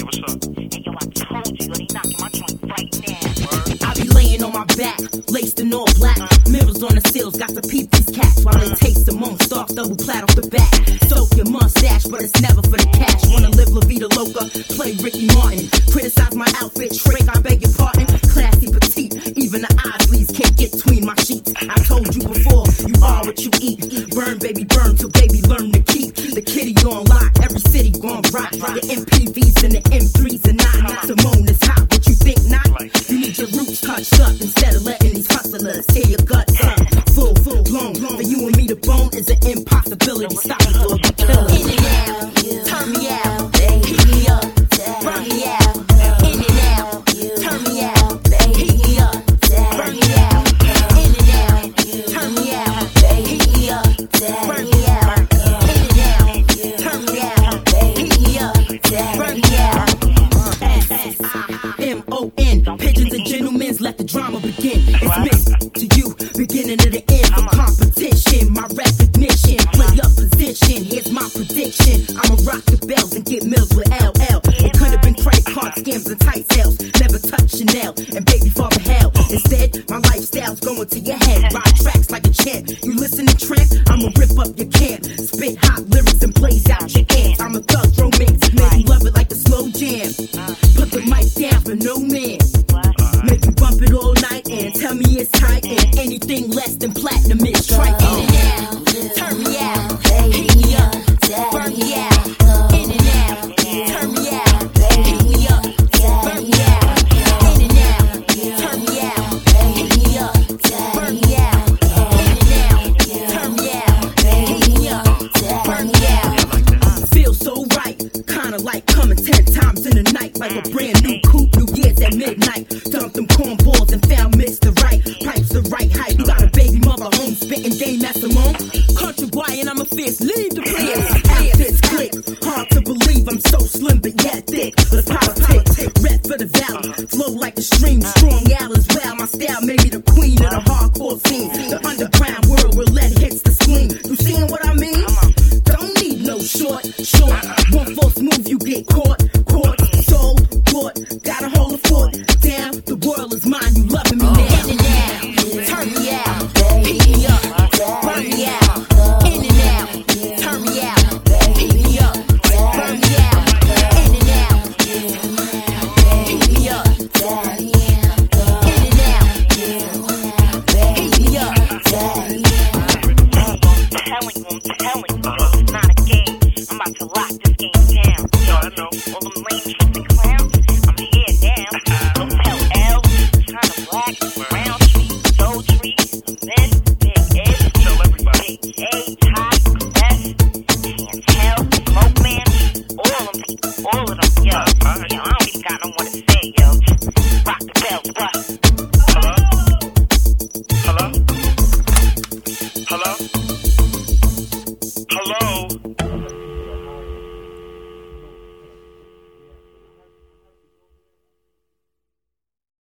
what's up? Hey, yo, I told you, they knocking my joint right now. Word? I be laying on my back, laced in all black. Mirrors on the seals, got to peep these cats while they taste them on stark double plat off the back. Soak your mustache, but it's never for the cash. Wanna live La Vida Loca, play Ricky Martin. Criticize my outfit, trick, I beg your pardon. Classy petite, even the Isleys can't get between my sheets. I told you before, you are what you eat. Burn, baby, burn, till baby learn to keep. The kitty on lock, every city gon' rock. The MPVs and the M3s and not Simone is hot, what you think not? You need your roots touched up instead of letting these hustlers tear your guts up. Full blown, for you and me the bone is an impossibility. Stop me for a killer. In and out, turn me out, heat me up, burn me out. In and out, turn me out, heat me up, burn me out. In and out, turn me out, heat me up, burn me out. In and out, turn me out, heat me up, burn me out. S-I-M-O-N, pigeons and gentlemen, let the drama begin. It's missed to you, beginning to the end. From competition, my recognition, play up position. Here's my prediction: I'ma rock the bells and get mills with LL. It could have been credit card scams and tight sales. Never touch Chanel and baby father hell. Instead, my lifestyle's going to your head. Ride tracks like a champ. You listen to trance, I'ma rip up your camp. Spit hot lyrics and blaze out your ants. I'm a thug romance, make you love it like a slow jam. Put the mic down for no man. Make you bump it all night and tell me it's tight. And anything less than platinum is trite. In and out, turn me out, heat me up, burn me out. In and out, turn me out, heat me up, burn me out. In and out, turn me out, heat me up, burn me out. In and out, turn me out, heat me up, burn me out. Feel so right, kinda like coming 10 times in a night, like a brand new coupe, New Year's at midnight. Dumped them cornballs and found Mr. Right. Pipes the right height. You got a baby mother home spitting game at Simone. Country boy and I'm a fierce. Leave the place. Outfits click. Hard to believe I'm so slim but yet thick. The politics, red for the valley. Flow like a stream, strong out as well. My style made me the queen of the hardcore scene. The underground world where lead hits the screen. You seeing what I mean? Don't need no short. One false move you get caught. Sold, bought, gotta hold a foot down. The world is mine, you loving me now. In and out, turn me out, heat me up, burn me out. In and out, turn me out, heat me up, burn me out. In and out, heat me up, burn me out. In and out, heat me up, burn me out. I'm telling you, it's not a game. I'm about to lock this game down. Yo, I know. All them lame tripping clowns, I'm here now. Don't tell L, China Black, Brown Tree, Soul Tree, this, Big Ish, Tell everybody. Big A, Ty, S, Can't Tell, Smoke Man, all of them, yo. Alright. I don't even got no more to